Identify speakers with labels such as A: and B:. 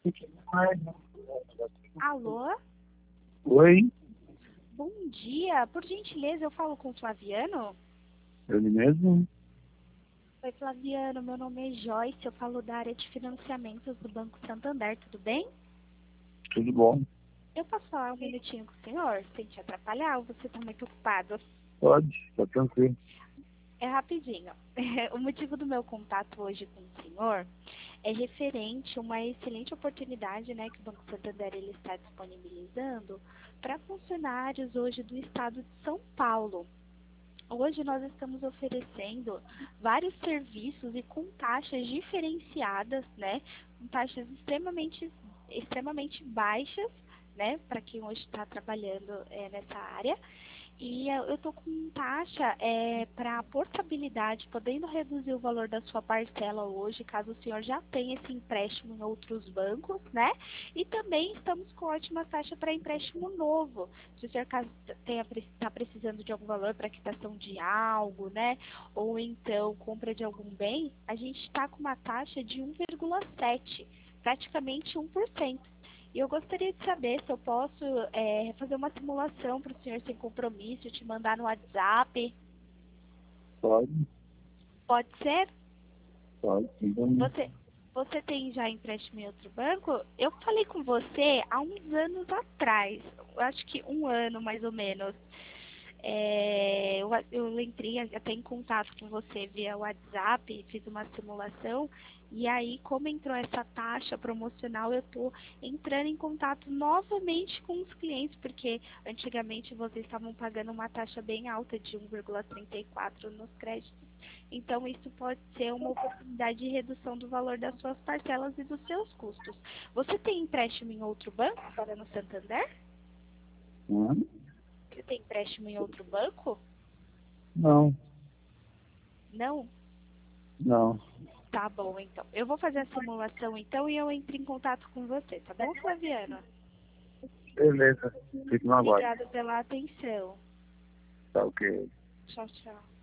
A: Alô?
B: Oi,
A: Bom dia. Por gentileza, eu falo com o Flaviano?
B: ele mesmo?
A: Oi, Flaviano. Meu nome é Joyce. Eu falo da área de financiamentos do Banco Santander. Tudo bem?
B: Tudo bom?
A: Eu posso falar um minutinho com o senhor, sem te atrapalhar, ou você está muito ocupado?
B: Pode, tá tranquilo.
A: É rapidinho. O motivo do meu contato hoje com o senhor é referente a uma excelente oportunidade, né, que o Banco Santander ele está disponibilizando para funcionários hoje do estado de São Paulo. Hoje nós estamos oferecendo vários serviços e com taxas diferenciadas, né? Com taxas extremamente baixas, né? Para quem hoje está trabalhando nessa área. E eu estou com taxa para portabilidade, podendo reduzir o valor da sua parcela hoje, caso o senhor já tenha esse empréstimo em outros bancos, né? E também estamos com ótima taxa para empréstimo novo. Se o senhor está precisando de algum valor para quitação de algo, né? Ou então compra de algum bem, a gente está com uma taxa de 1,7, praticamente 1%. E eu gostaria de saber se eu posso fazer uma simulação para o senhor sem compromisso, te mandar no WhatsApp.
B: Pode,
A: Pode ser?
B: pode, sim, vamos.
A: Você, você tem já empréstimo em outro banco? Eu falei com você há uns anos atrás, eu acho que um ano mais ou menos. Eu entrei até em contato com você via WhatsApp, fiz uma simulação, e aí, como entrou essa taxa promocional, eu estou entrando em contato novamente com os clientes, porque antigamente vocês estavam pagando uma taxa bem alta de 1,34 nos créditos. Então, isso pode ser uma oportunidade de redução do valor das suas parcelas e dos seus custos. Você tem empréstimo em outro banco, fora no Santander?
B: Hã?
A: Você tem empréstimo em outro banco?
B: Não,
A: Não?
B: não.
A: Tá bom, então. Eu vou fazer a simulação, então, e eu entro em contato com você, tá bom, Flaviano?
B: Beleza, fique no aguardo.
A: Obrigada pela atenção.
B: Tá ok.
A: Tchau, tchau.